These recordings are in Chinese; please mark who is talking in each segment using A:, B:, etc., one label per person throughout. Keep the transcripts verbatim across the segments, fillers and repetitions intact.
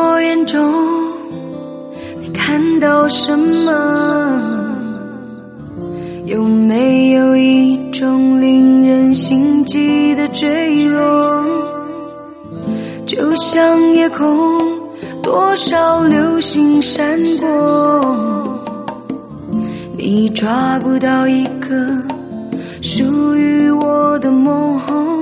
A: 我眼中你看到什么？有没有一种令人心悸的坠落？就像夜空多少流星闪过，你抓不到一个属于我的梦。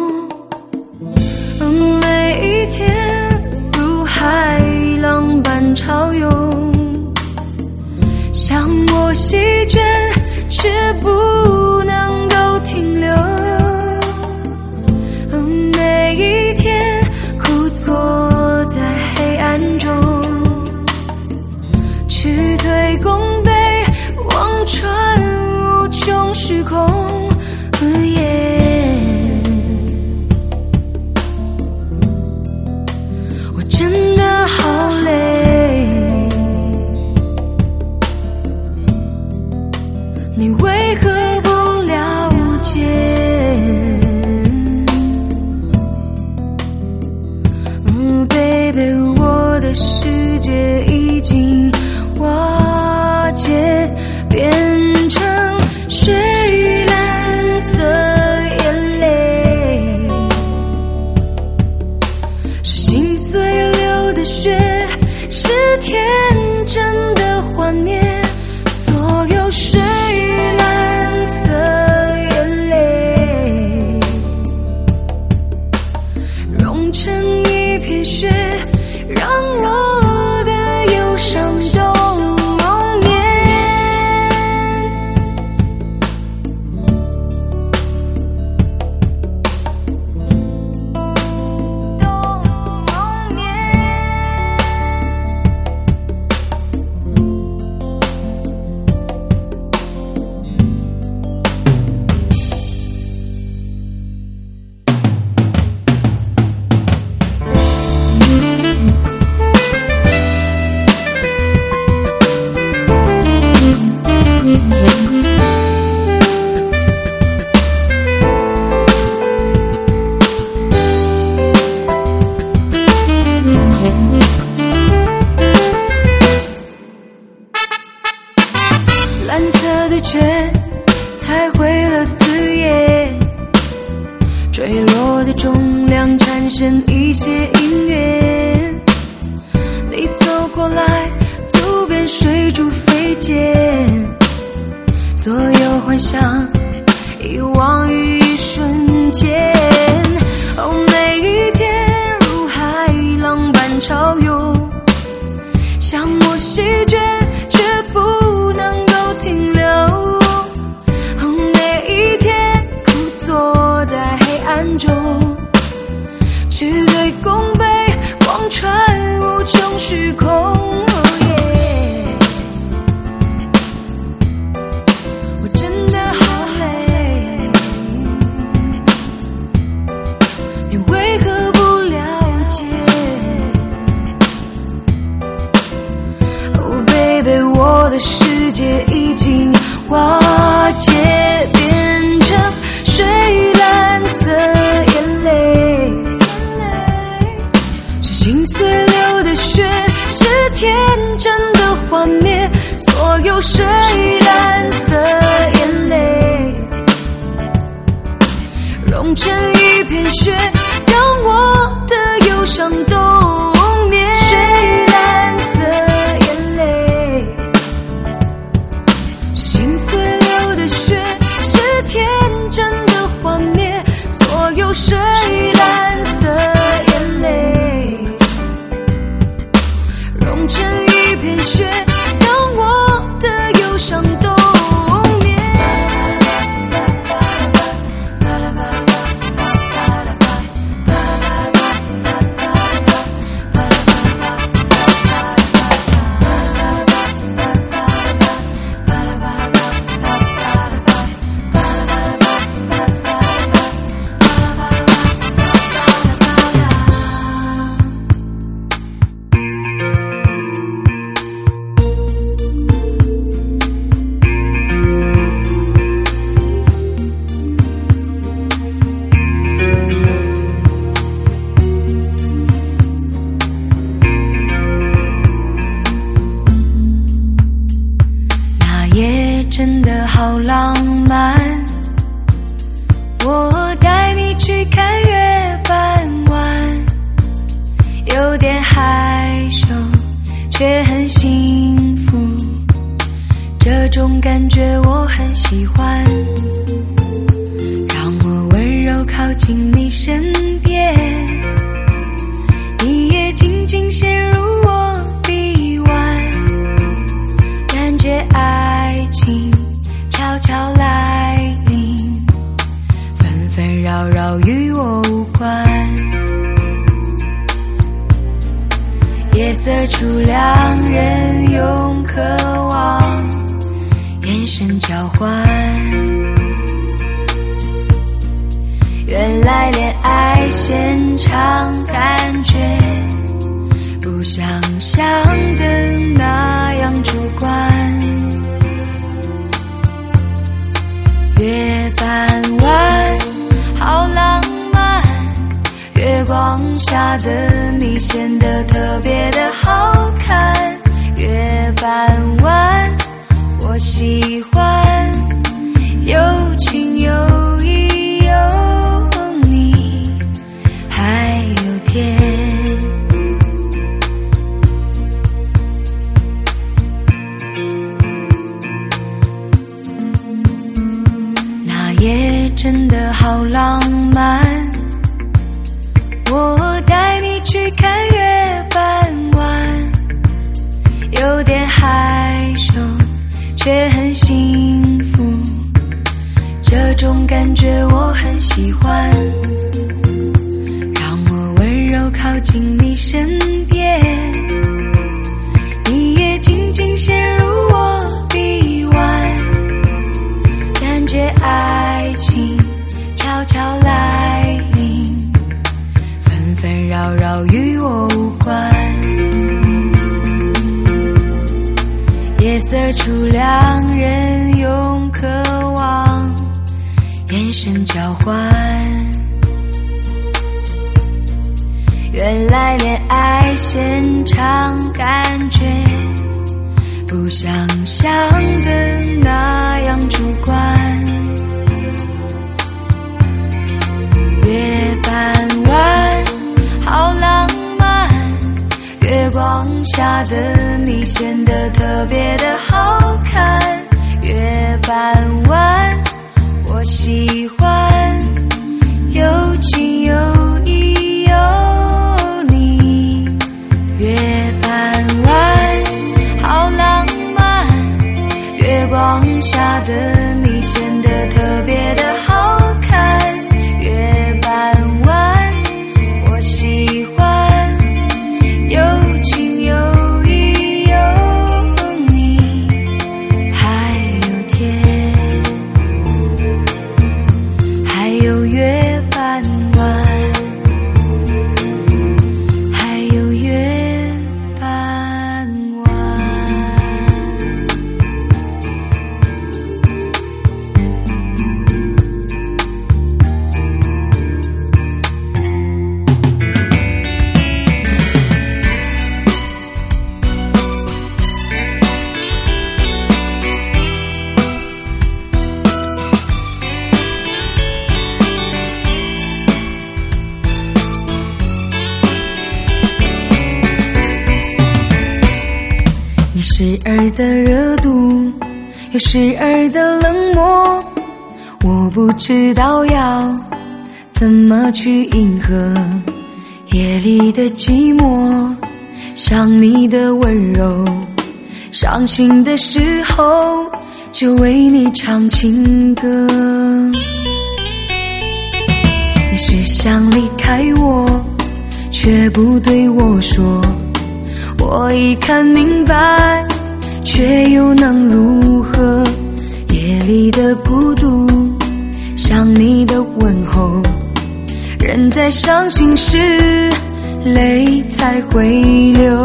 A: 每一天如海浪般潮涌，像我席卷却不能够停留。每一天枯坐在黑暗中，去对弓背望穿无穷时空。我真的好累，你为何不了解？嗯 ，baby， 我的世界已经瓦解，变成水蓝色眼泪，是心碎流的血，是天真的幻灭，所有水蓝色眼泪融成一片雪，让我的忧伤冬眠。冬眠。蓝色的却踩毁了字眼，坠落的重量产生一些音乐。你走过来，走遍水珠飞溅，所有幻想遗忘于一瞬间。哦，每一天如海浪般潮涌，像我席卷却不能够停留。哦，每一天枯坐在黑暗中，去对弓背望穿无穷虚空。哦耶，我真的好累，你为何不了解？Oh baby， 我的世界已经瓦解，变成水蓝色眼泪，是心碎流的血，是天真的幻灭，所有水蓝色眼泪融成一片雪，让我的忧伤冬眠。水蓝色眼泪是心碎流的血，是天真的幻灭，所有水蓝色眼泪融成一片雪，让我的忧伤冬眠。 好浪漫，我带你去看月半弯，有点害羞却很幸福，这种感觉我很喜欢，让我温柔靠近你身边，你也静静陷入我臂弯，感觉爱情悄悄来临，纷纷扰扰与我无关，夜色处两人用渴望眼神交换，原来恋爱现场感觉不像想的那样主观，月半弯好浪漫，月光下的你显得特别的好看，月半弯我喜欢，有情有义有你还有天，那夜真的好浪漫，我带你去看月半弯，有点害羞却很幸福，这种感觉我很喜欢，让我温柔靠近你身边，你也静静陷入我臂弯，感觉爱情悄悄来临，纷纷扰扰与我无关，夜色处两人用渴望眼神交换，原来恋爱现场感觉不像想的那样主观，月半弯好浪漫，月光下的你显得特别的好看，月半弯我喜欢，有情有义有你，月半弯好浪漫，月光下的你显得特别的好看，月半弯我喜欢，有情有义有你还有天，还有月半弯，还有月半弯。你时而的热度，有时而的冷漠，我不知道要怎么去迎合夜里的寂寞，想你的温柔，伤心的时候就为你唱情歌。你是想离开我，却不对我说，我已看明白，却又能如何？夜里的孤独，想你的问候，人在伤心时，泪才会流。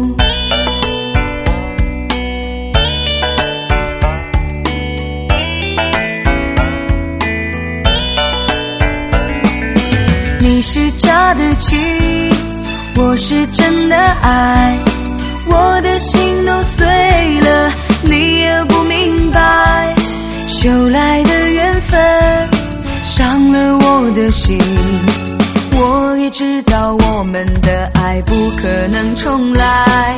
A: 你是假的情，我是真的爱，我的心都碎了，你也不明白， 修来的缘分伤了我的心，我也知道我们的爱不可能重来。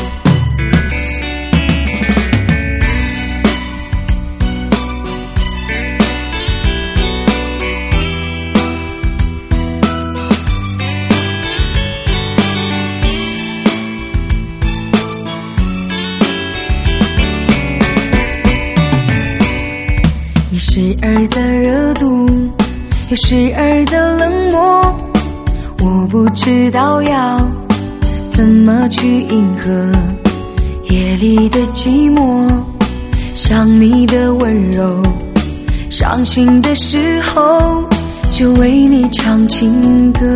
A: 时而的热度，有时而的冷漠，我不知道要怎么去迎合夜里的寂寞，想你的温柔，伤心的时候就为你唱情歌。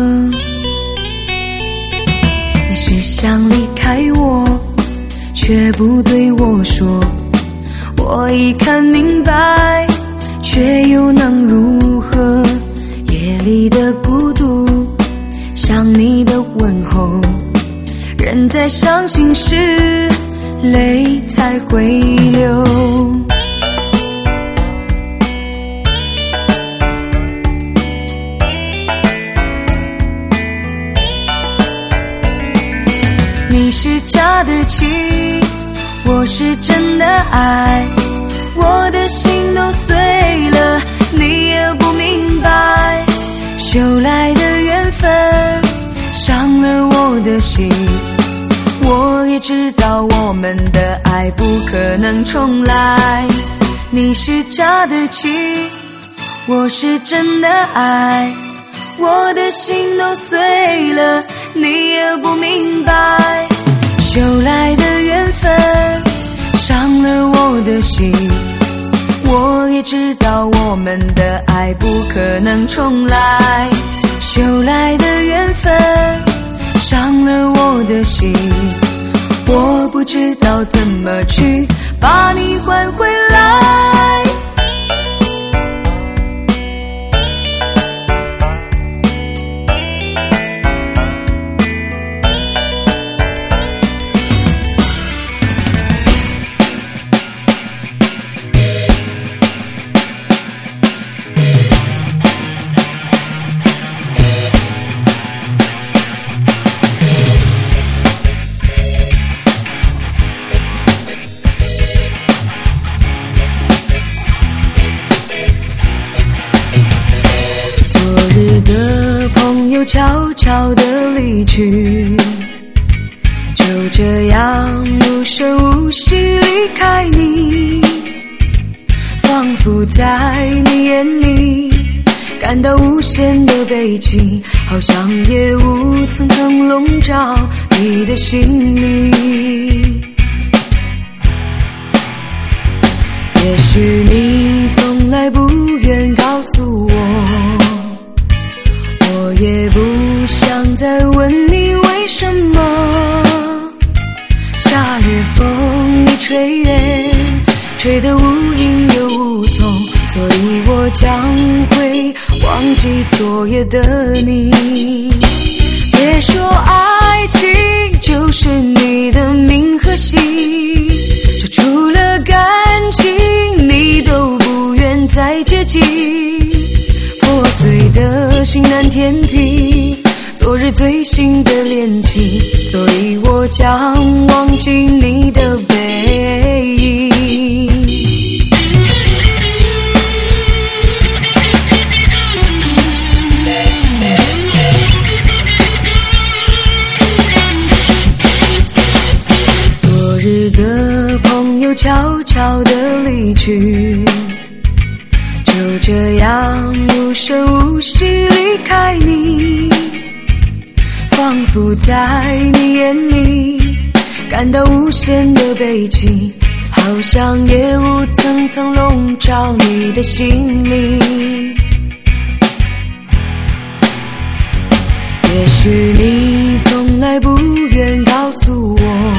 A: 你是想离开我，却不对我说，我已看明白，却又能如何？夜里的孤独，想你的问候，人在伤心时，泪才会流。你是假的情，我是真的爱，我的心都碎了，你也不明白。修来的缘分伤了我的心，我也知道我们的爱不可能重来。你是假的情，我是真的爱，我的心都碎了，你也不明白。修来的缘分伤了我的心，我也知道我们的爱不可能重来。修来的缘分伤了我的心，我不知道怎么去把你换回来。悄悄地离去，就这样无声无息离开你，仿佛在你眼里感到无限的悲情，好像夜雾层层笼罩你的心里。也许你从来不愿告诉我，我也不想再问你为什么。夏日风一吹远，吹得无影又无踪，所以我将会忘记昨夜的你。别说爱情就是你的名和姓，这除了感情你都不愿再接近。破碎的心难填平昨日最新的恋情，所以我将忘记你的背影。昨日的朋友悄悄地离去，就这样无声无息离开你，仿佛在你眼里感到无限的悲情，好像夜雾层层笼罩你的心里。也许你从来不愿告诉我，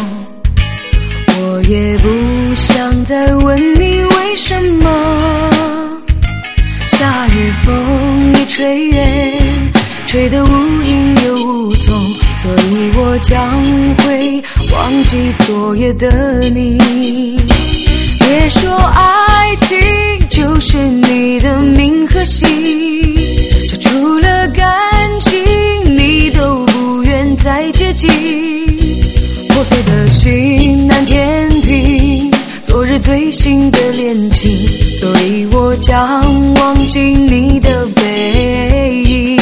A: 我也不想再问你为什么。夏日风一吹远，吹得无影又无踪，所以我将会忘记昨夜的你。别说爱情就是你的名和姓，这除了感情你都不愿再接近。破碎的心难填平昨日最新的恋情，所以我将忘记你的背影。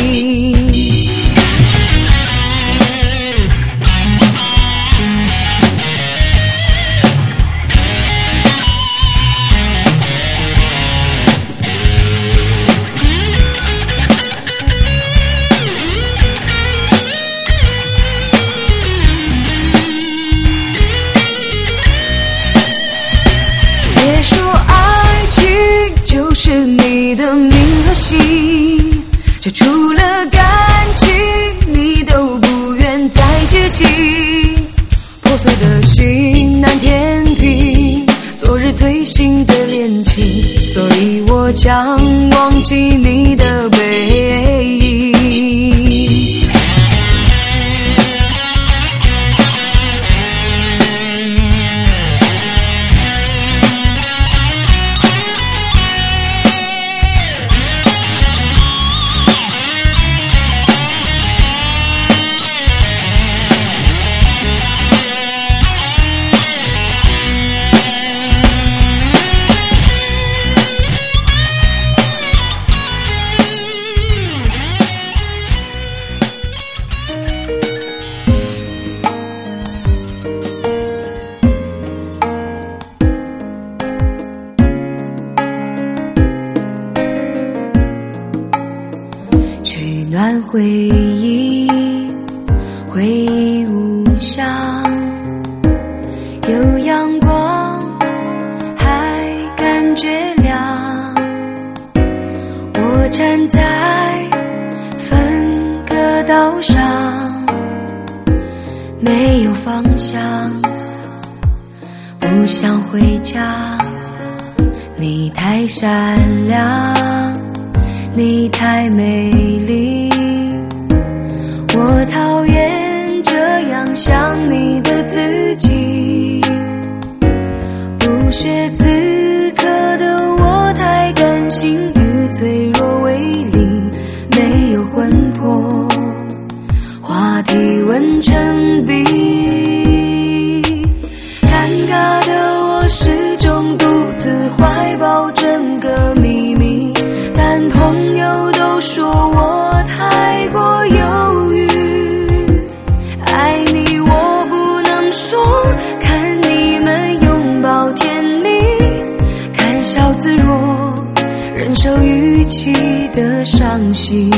A: 别说爱情就是你的名和姓，这除了感情你都不愿再接近。破碎的心难填平昨日最新的恋情，所以我将忘记你的背影。取暖回忆，回忆无香，有阳光还感觉亮。我站在分隔岛上，没有方向，不想回家。你太善良，你太美丽，我讨厌这样想你的自己。不学此刻的我太感性与脆弱为邻，没有魂魄，话题温成冰。尴尬的我始终独自怀抱整个秘密，但朋友都说我太过犹豫。爱你我不能说，看你们拥抱甜蜜，看笑自若，忍受预期的伤心。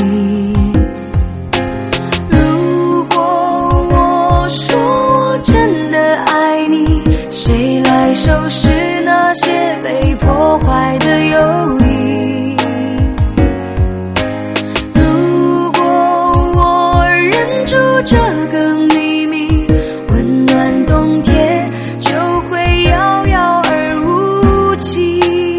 A: 如果我说我真的爱你，谁来收拾那些被破坏的友谊？如果我忍住这个秘密，温暖冬天就会遥遥而无期。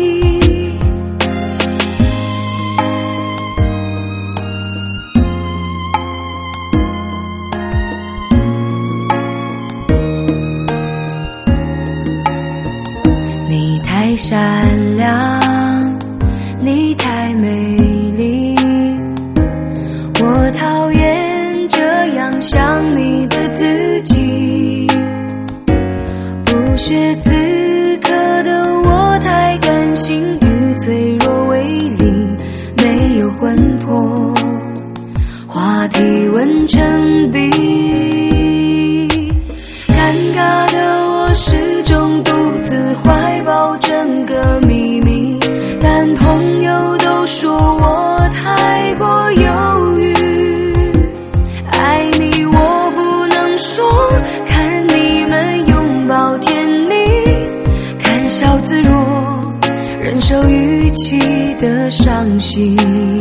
A: 你太善良，你太美丽，我讨厌这样想你的自己。不学此刻的我太感性与脆弱为邻，没有魂魄，话题温成冰。尴尬的我始终独自怀抱整个秘密，但朋友都说我太过犹豫。爱你我不能说，看你们拥抱甜蜜，看笑自若，忍受预期的伤心。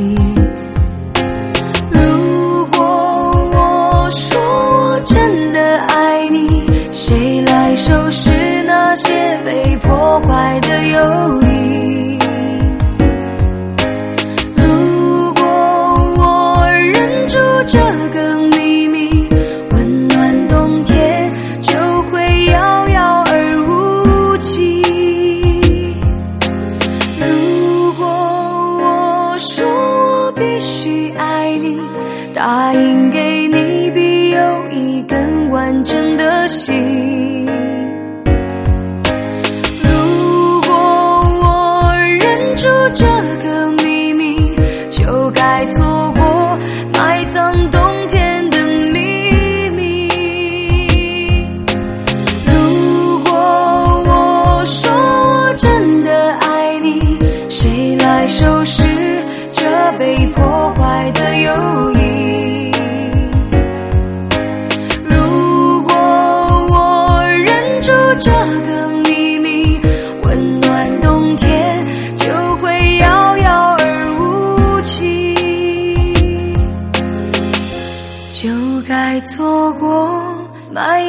A: 如果我说我真的爱你，谁来收拾那些被破坏的友谊？如果我忍住这个秘密，温暖冬天就会遥遥而无期。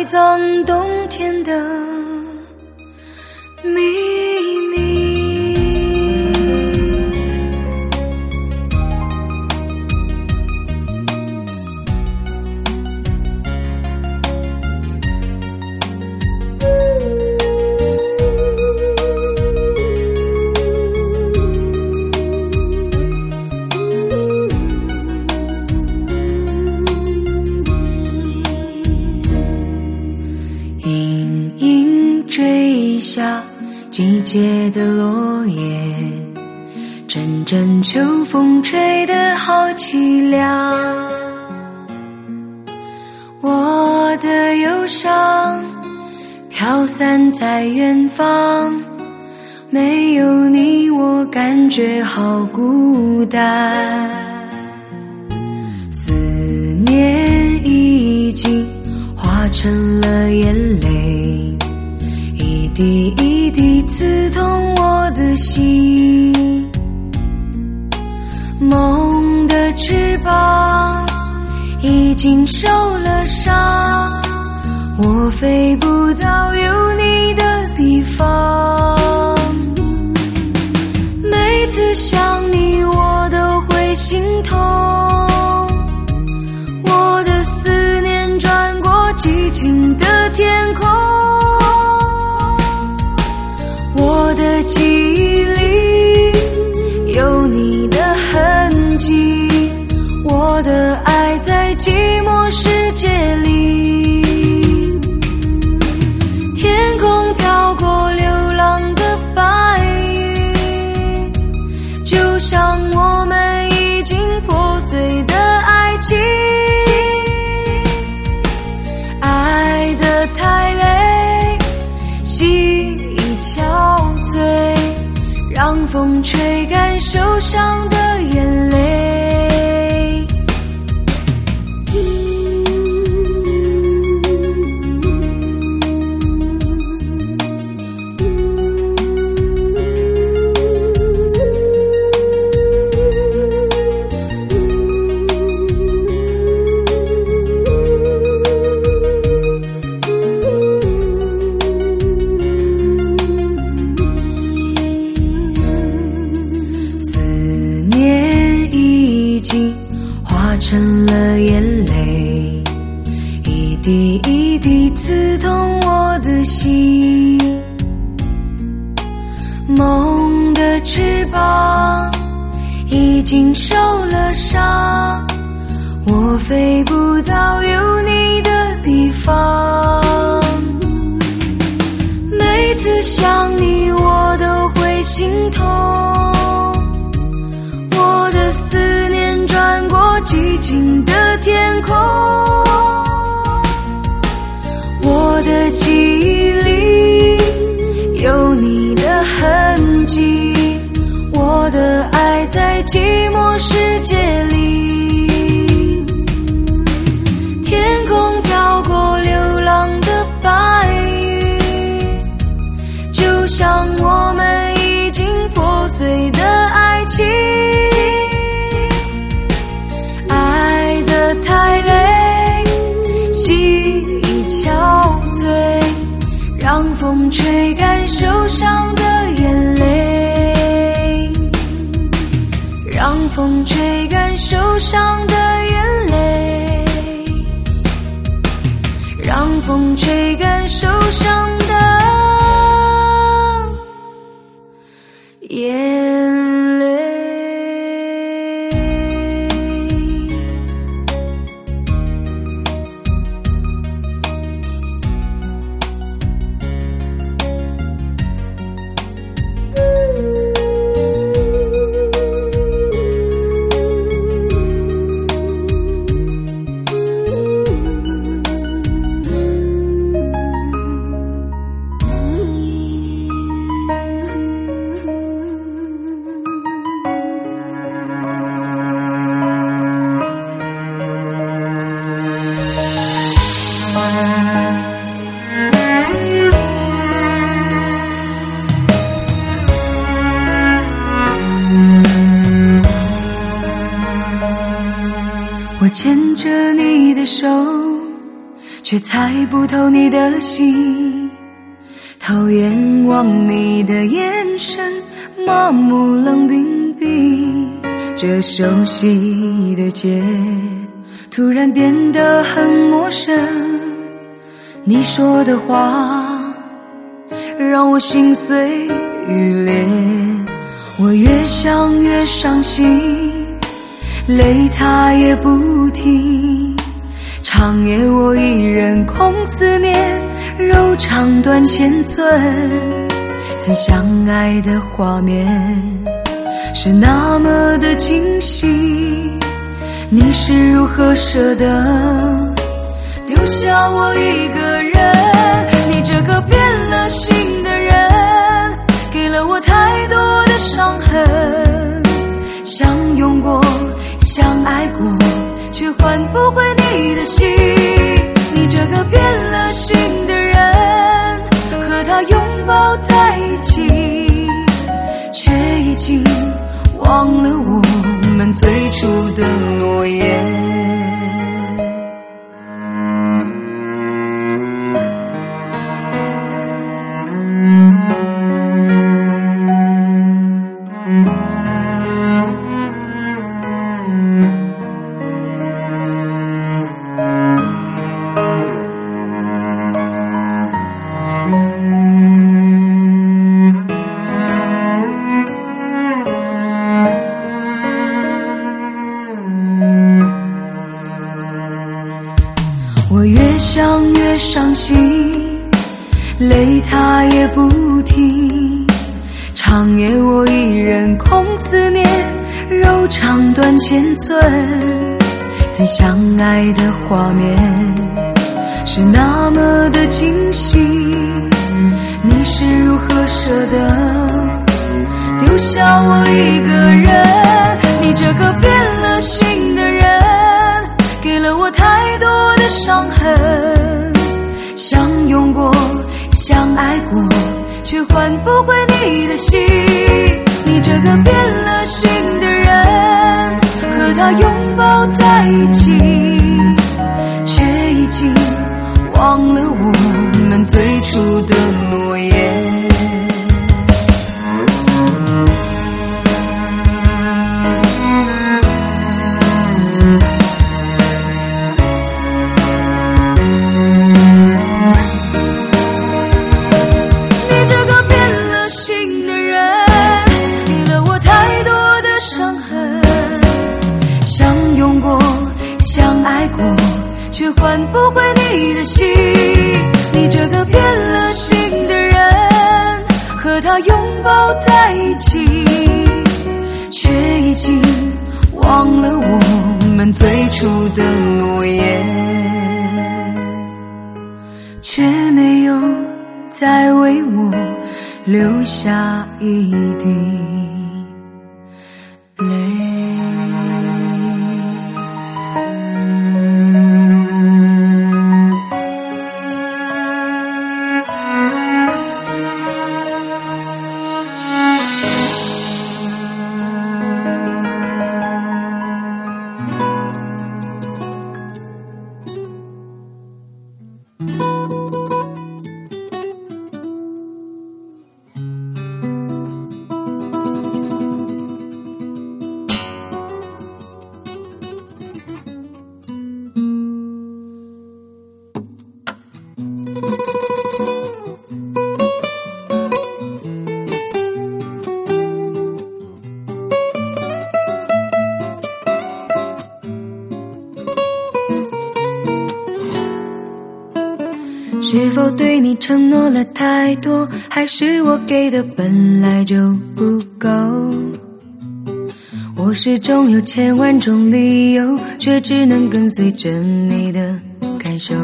A: 埋葬冬天的秘密。隐隐坠下季节的落叶，阵阵秋风吹得好凄凉。我的忧伤飘散在远方，没有你我感觉好孤单。思念已经化成了眼泪，一滴一滴刺痛我的心。梦的翅膀已经受了伤，我飞不到有你的地方。每次想你我都会心痛，我的思念转过寂静的天空。我的记忆里有你的痕迹，我的爱在寂寞世界里。天空飘过流浪的白云，就像我们已经破碎的爱情。爱得太累，心已憔悴，让风吹干受伤的眼泪。成了眼泪，一滴一滴刺痛我的心。梦的翅膀已经受了伤，我飞不到有你的地方。每次想你我都会心痛，我的思念转过寂静的天空。我的记忆里有你的痕迹，我的爱在寂寞世界里。天空飘过流浪的白云，就像我们已经破碎的爱情。爱得太累，心已憔悴，让风吹干受伤的眼泪。让风吹干受伤的眼泪。让风吹干受伤的眼泪。 却猜不透你的心，讨厌望你的眼神，麻木冷冰冰。这熟悉的街突然变得很陌生，你说的话让我心碎欲裂，我越想越伤心，泪它也不停。长夜我一人空思念，柔肠断千寸。曾相爱的画面是那么的清晰，你是如何舍得丢下我一个人？你这个变了心的人，给了我太多的伤痕。相拥过，相爱过，却换不回你的心。你这个变了心的人，和他拥抱在一起，却已经忘了我们最初的诺言。我越想越伤心，泪它也不停。长夜我一人空思念，柔肠断千寸。曾相爱的画面是那么的清晰，你是如何舍得丢下我一个人？你这个变了心的人，给了我太多的伤痕。相拥过，相爱过，却换不回你的心。你这个变了心的人，和他拥抱在一起，却已经忘了我们最初的诺言。却换不回你的心。你这个变了心的人，和他拥抱在一起，却已经忘了我们最初的诺言，却没有再为我留下一滴泪。是否对你承诺了太多，还是我给的本来就不够？我始终有千万种理由，却只能跟随着你的感受，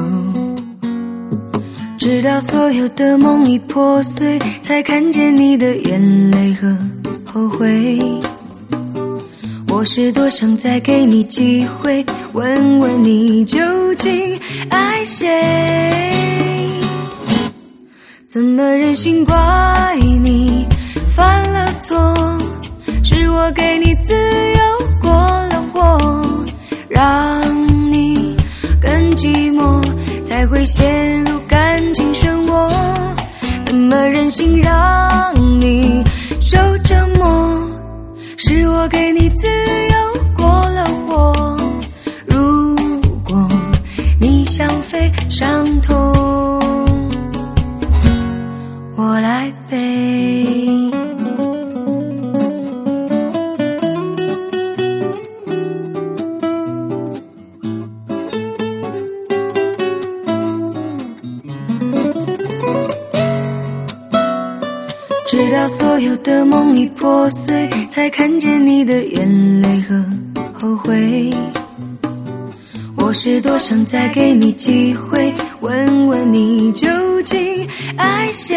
A: 直到所有的梦已破碎，才看见你的眼泪和后悔。我是多想再给你机会，问问你究竟爱谁？怎么忍心怪你犯了错？是我给你自由过了火，让你更寂寞， 才会陷入感情漩涡，怎么忍心让你受折磨？是我给你自由过了火，如果你想飞上头，我来背。直到所有的梦已破碎，才看见你的眼泪和后悔。我是多想再给你机会，问问你究竟爱谁？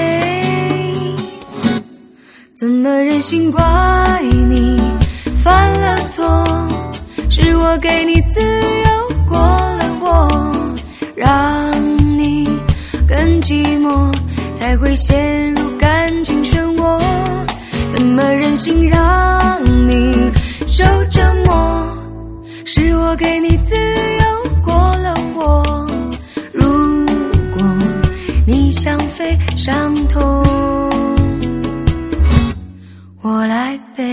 A: 怎么忍心怪你犯了错？是我给你自由过了火，让你更寂寞，才会陷入感情漩涡。怎么忍心让你受折磨？是我给你自由过了火，如果你想飞上头，我来背。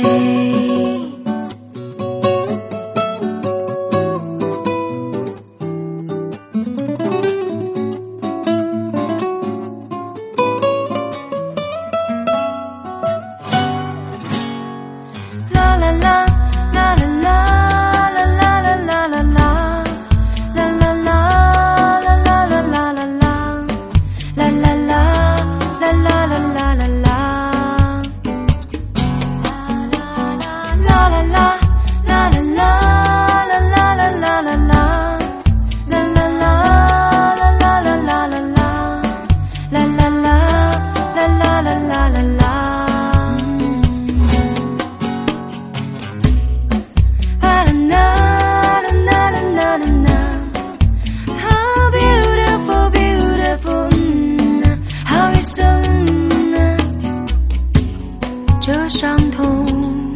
A: 这伤痛，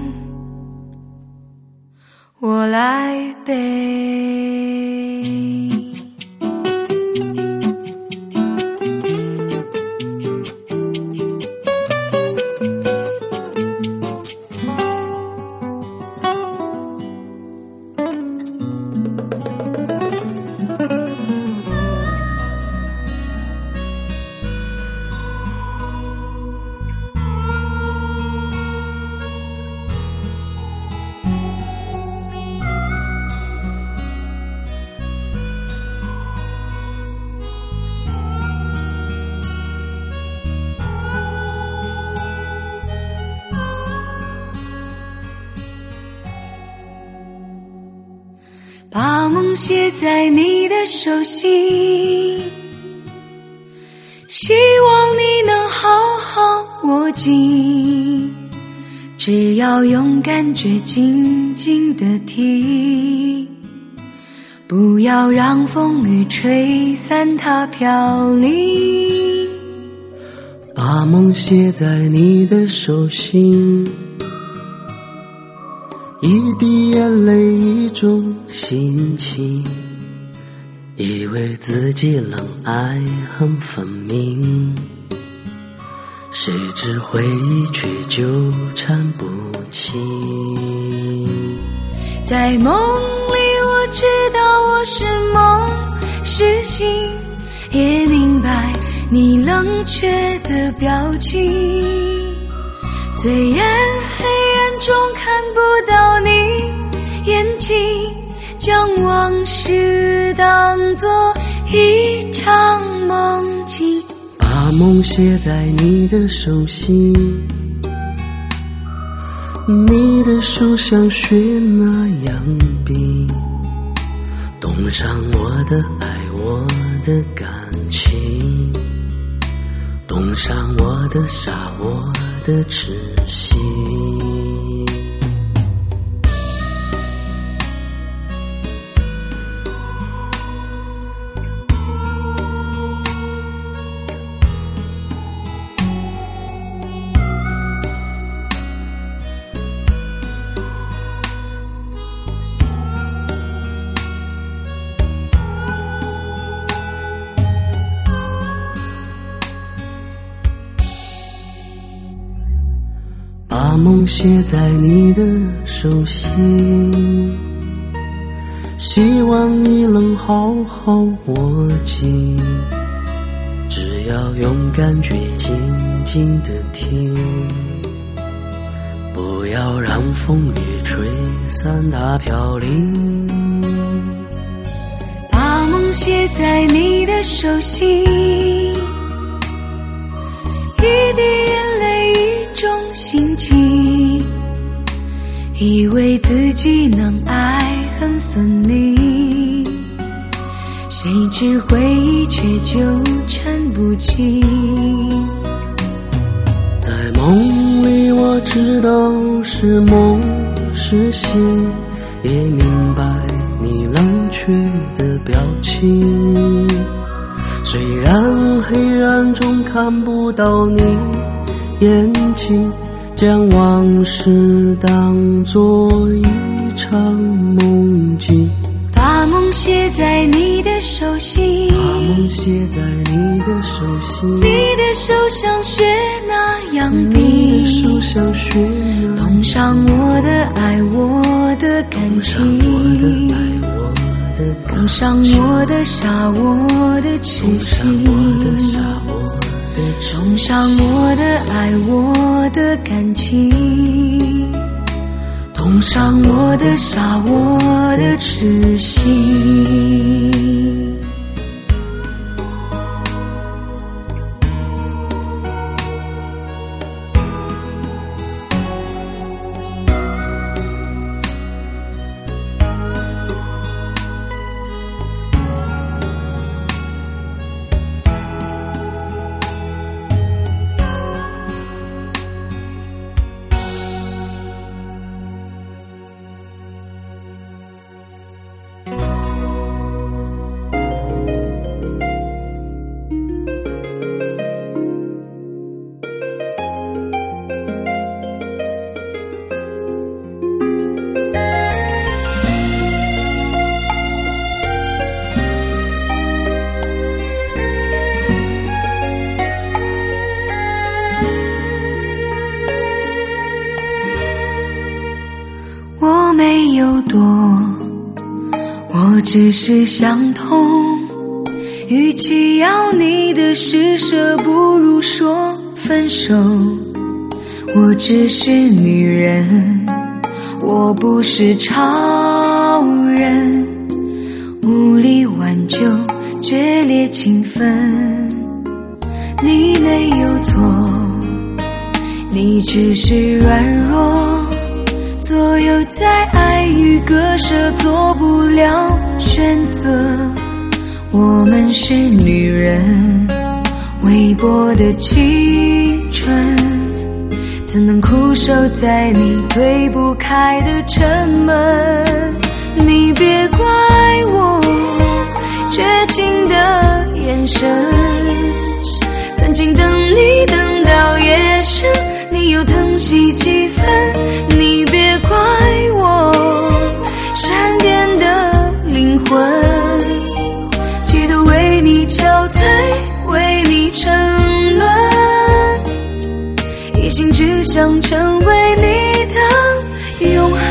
A: 我来背。把梦写在你的手心，希望你能好好握紧，只要勇敢却静静地听，不要让风雨吹散它飘零。
B: 把梦写在你的手心，一滴眼泪一种心情，以为自己冷爱很分明，谁知回忆却纠缠不清。
A: 在梦里我知道我是梦是醒，也明白你冷却的表情，虽然黑暗中看不到你眼睛，将往事当作一场梦境。
B: 把梦写在你的手心，你的手像雪那样冰，冻上我的爱，我的感情，冻上我的傻，我的痴心。 把梦写在你的手心，希望你能好好握紧，只要勇敢却静静地听，不要让风雨吹散它飘零。
A: 把梦写在你的手心，一滴眼泪一种心情，以为自己能爱恨分明，谁知回忆却纠缠不清。
B: 在梦里我知道是梦是醒，也明白你冷却的表情，虽然黑暗中看不到你眼睛，将往事当作一场梦境。
A: 把梦写在你的手心，
B: 把梦写在你的手心，
A: 你的手像雪那样冰，
B: 你的手像雪那样
A: 冻上我的爱，我的感情，冻上我的傻，我的痴心，冻上我的爱，我的感情，冻上我的傻，我的痴心。我没有躲，我只是想通，与其要你的施舍，不如说分手。我只是女人，我不是超人，无力挽救决裂情分。你没有错，你只是软弱，左右在爱与割舍，做不了选择。我们是女人，微薄的青春，怎能苦守在你推不开的城门？你别怪我绝情的眼神，曾经等你等到夜深，你又疼惜几分？你别怪我闪电的灵魂，企图为你憔悴，为你沉沦，一心只想成为你的永恒。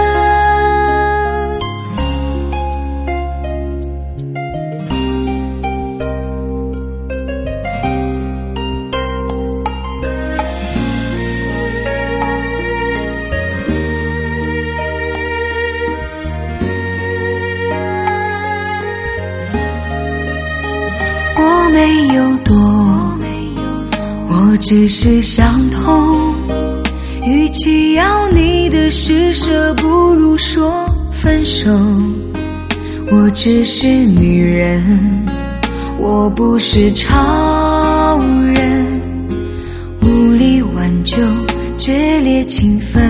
A: 我没有躲，我只是想通，与其要你的施舍，不如说分手。我只是女人，我不是超人，无力挽救决裂情分。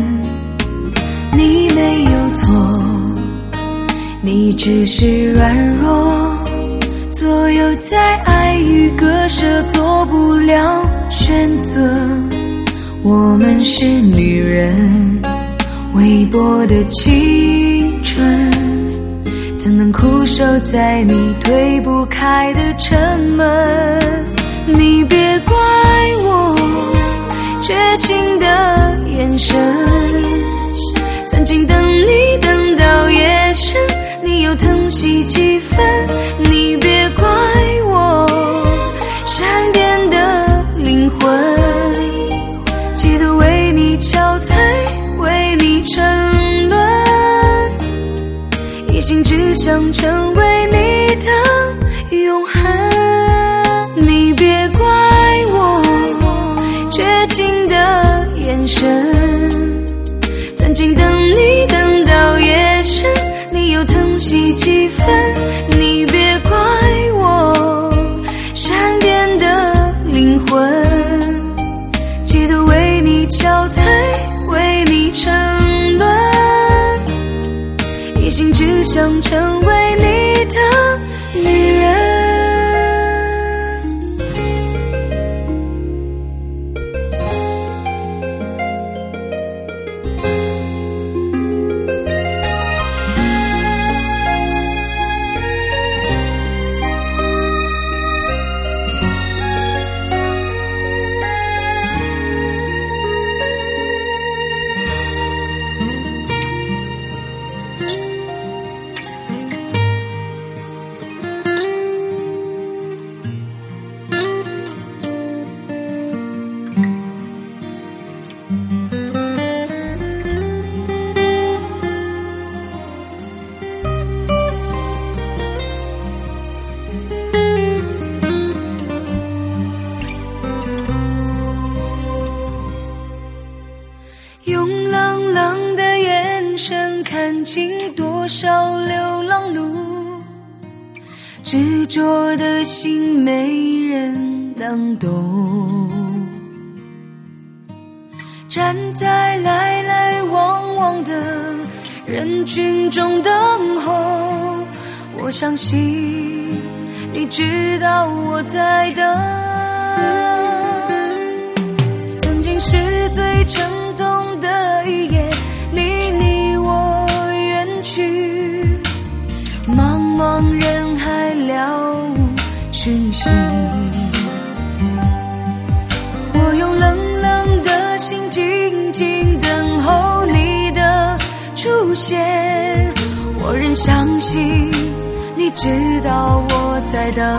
A: 你没有错，你只是软弱，左右在爱与割舍，做不了选择。我们是女人，微薄的青春，怎能苦守在你推不开的城门？你别怪我绝情的眼神，曾经等你等到夜深，你又疼惜几分，你别怪我善变的灵魂，企图为你憔悴，为你沉沦，一心只想成为你的女人。用冷冷的眼神看尽多少流浪路，执着的心没人能懂，站在来来往往的人群中等候，我相信你知道我在等，曾经是最沉痛的一夜，你离我远去，茫茫人海了无讯息，我用冷冷的心静静等候你的出现，我仍相信你知道我在等，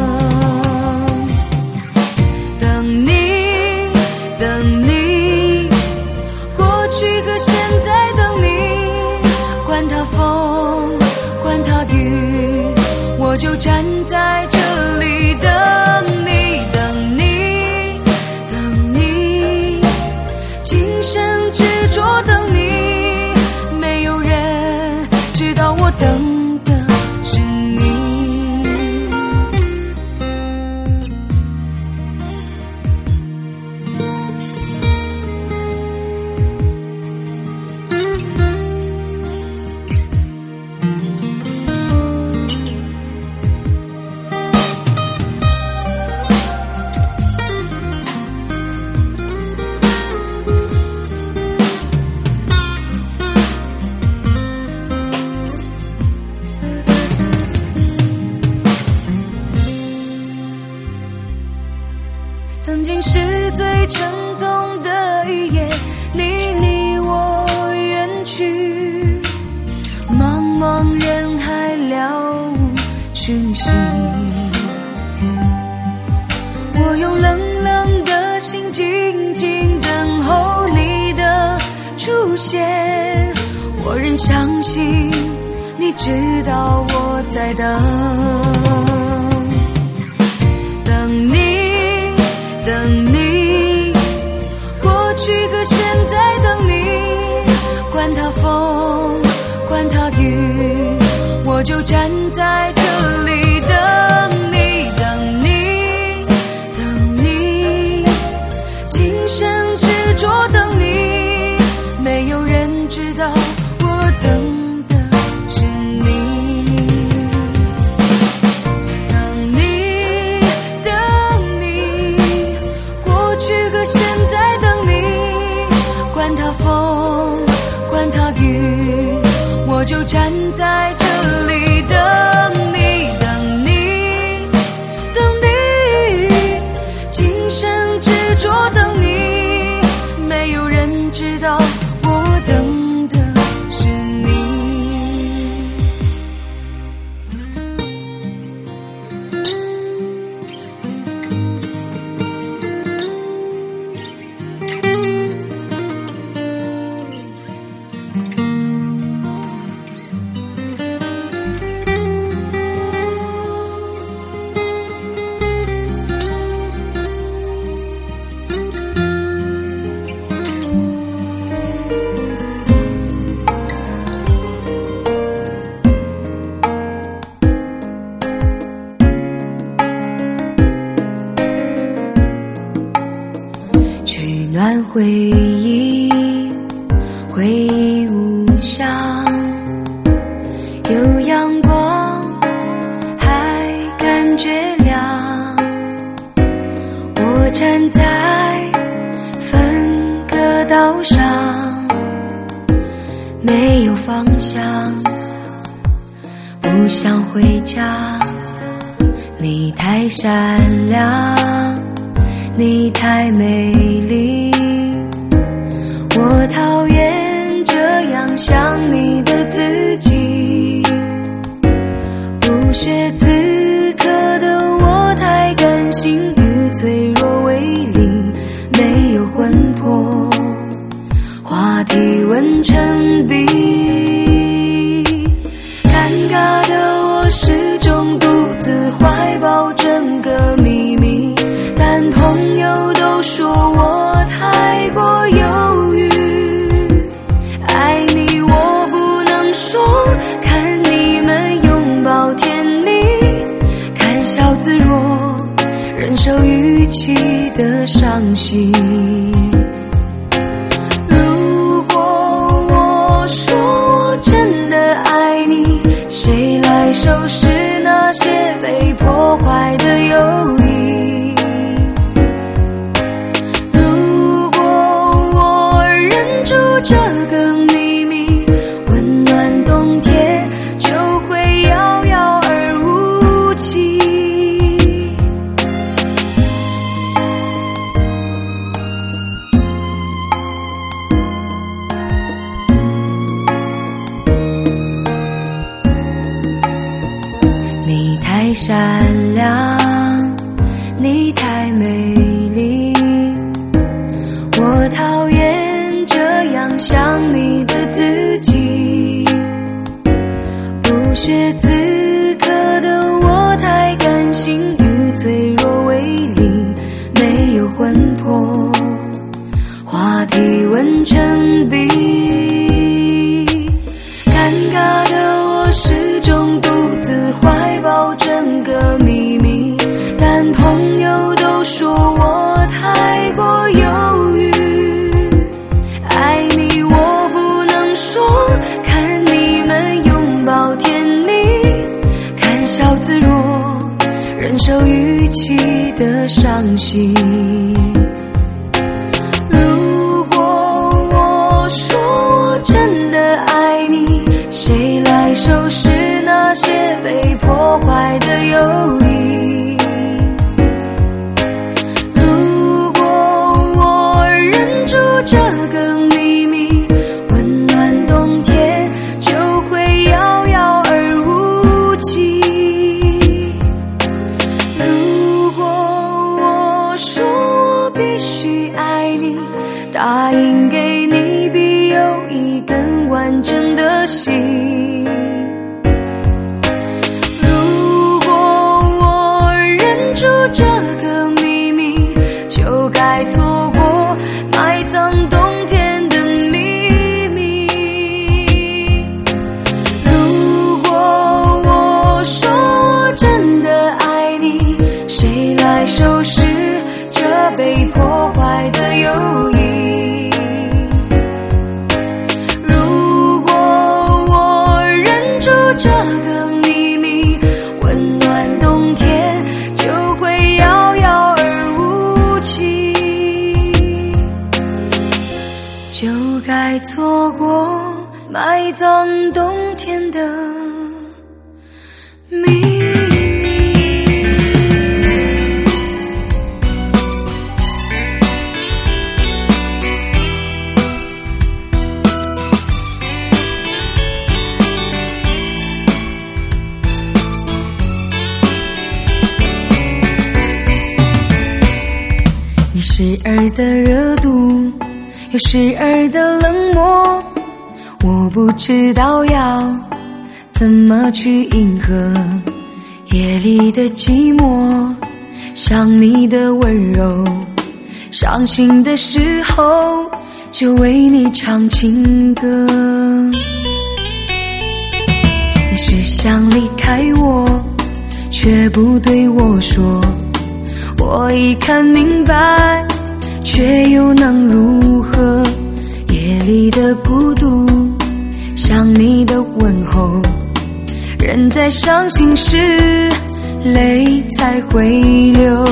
A: 等你等你，过去和现在等你，管它风管它雨，我就站在这里等你等你等你，今生执着等你，没有人知道我等的是你。曾经是最沉痛的一夜，你离我远去，茫茫人海了无讯息，我用冷冷的心静静等候你的出现，我仍相信你知道我在等，等你等你，过去和现在等你，管它风管它雨，我就站在这里等你等你等你，今生执着等你，没有人知道我等的是你，等你等你，过去和现在等你，管它风管它雨，我就站在这里等你等你等你，今生执着等你，没有人知道我等的是你。 段回忆，回忆无香，有阳光还感觉亮，我站在分隔岛上，没有方向，不想回家，你太闪亮，你太美丽，我讨厌这样想你的自己，不学此刻的我太感性与脆弱为邻，没有魂魄，话题问成笔，尴尬的我始终独自怀抱整个秘密，但朋友都说我太过犹豫，爱你我不能说，看你们拥抱甜蜜，看笑自若，忍受预期的伤心。如果我说我真的爱你，谁来收拾那些被破坏的友谊？如果我忍住这个秘密，温暖冬天就会遥遥而无期。你太闪亮，你太美丽，我讨厌这样想你的自己，不学此刻的我太感性与脆弱为邻，没有魂魄，话题问成笔，尴尬的我始终独自怀抱整个秘密，但朋友都说我太过犹豫，爱你我不能说，看你们拥抱甜蜜，看笑自若，忍受预期的伤心。如果我说我真的爱你，谁来收拾那些被破坏的友谊？如果我忍住这个秘密，温暖冬天就会遥遥而无期。如果我说我必须爱你，答应给你比友谊更完整的心。这个秘密就该错过埋葬冬天的秘密。如果我说我真的爱你，谁来收拾这被破坏的友谊？如果我忍住这个秘密，温暖冬天遥遥而无期，就该错过埋葬冬天的秘密。你时而的热度，有时而的冷漠，我不知道要怎么去迎合夜里的寂寞，想你的温柔，伤心的时候就为你唱情歌。你是想离开我，却不对我说，我已看明白，却却又能如何？夜里的孤独，想你的问候，人在伤心时，泪才会流。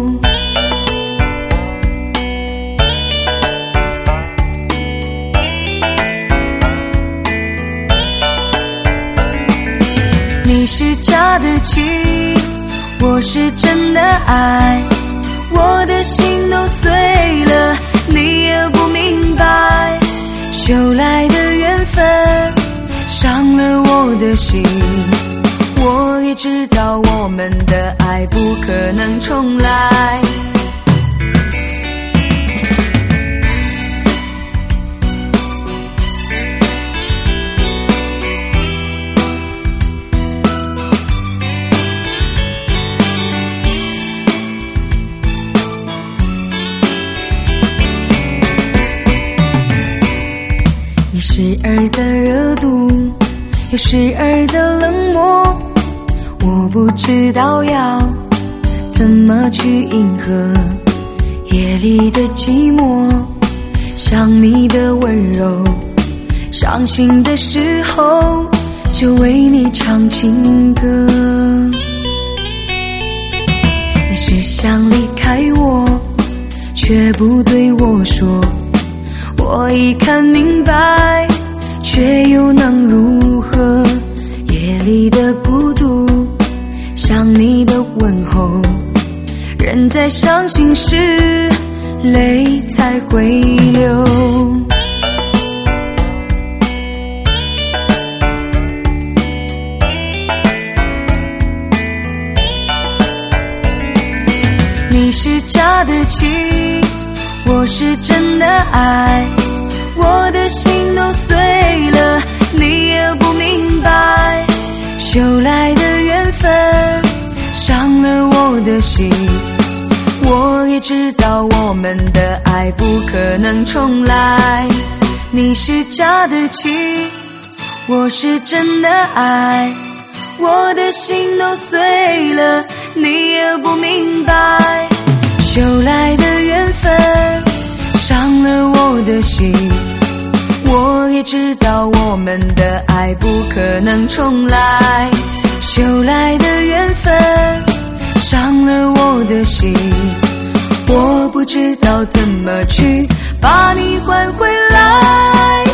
A: 你是假的情，我是真的爱，我的心都碎了，你也不明白，修来的缘分伤了我的心。我也知道我们的爱不可能重来，你时而的热度，有时而的冷漠，我不知道要怎么去迎合夜里的寂寞，想你的温柔，伤心的时候就为你唱情歌。你是想离开我，却不对我说，我已看明白，却又能如何？夜里的孤独，想你的问候，人在伤心时，泪才会流。你是假的情，我是真的爱，我的心都碎了，你也不明白，修来的缘分伤了我的心。我也知道我们的爱不可能重来，你是假的情，我是真的爱，我的心都碎了，你也不明白，修来的缘分伤了我的心。我也知道我们的爱不可能重来，修来的缘分伤了我的心。我不知道怎么去把你换回来，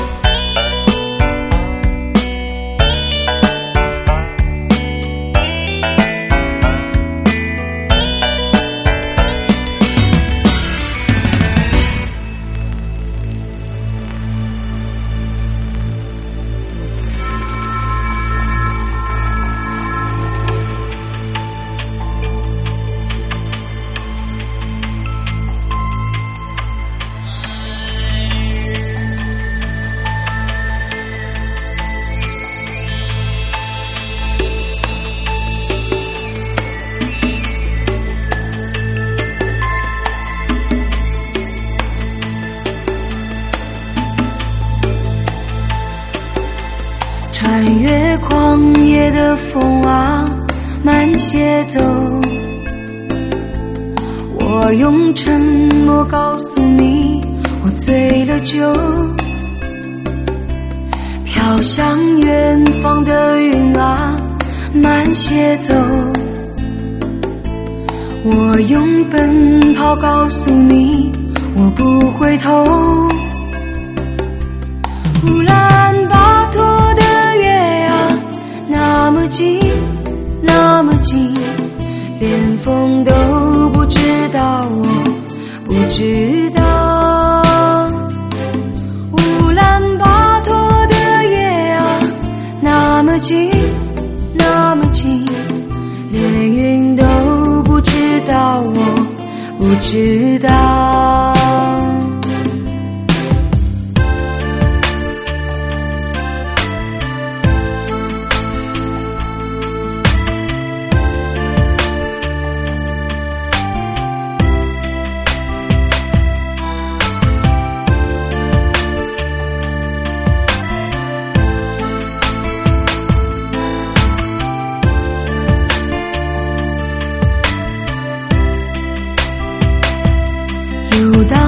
A: 穿越旷野的风啊，慢些走，我用沉默告诉你，我醉了酒，飘向远方的云啊，慢些走，我用奔跑告诉你，我不回头。乌兰巴托的夜啊，那么近那么近，连风都不知道我不知道。乌兰巴托的夜啊，那么近那么近，连云都不知道我不知道。游荡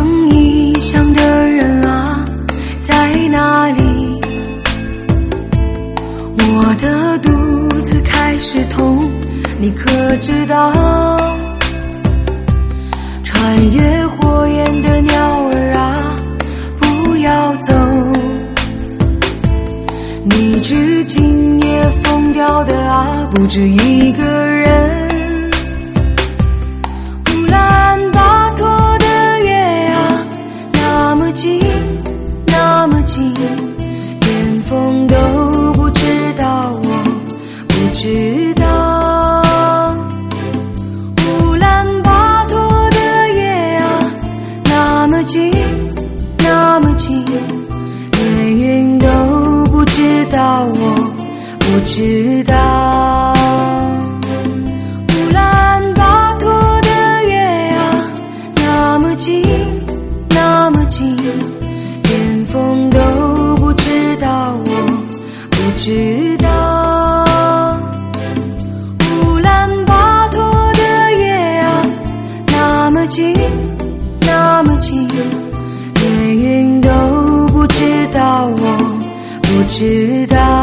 A: 的肚子开始痛，你可知道？穿越火焰的鸟儿啊，不要走，你至今也疯掉的啊，不止一个人。乌兰巴托的夜啊，那么近那么近，连风都不知道我不知道。乌兰巴托的夜啊，那么近那么近，连云都不知道我不知道。乌兰巴托的夜啊，那么近那么近，连风都不知道我不知道。乌兰巴托的夜啊，那么近那么近，连云都不知道我不知道。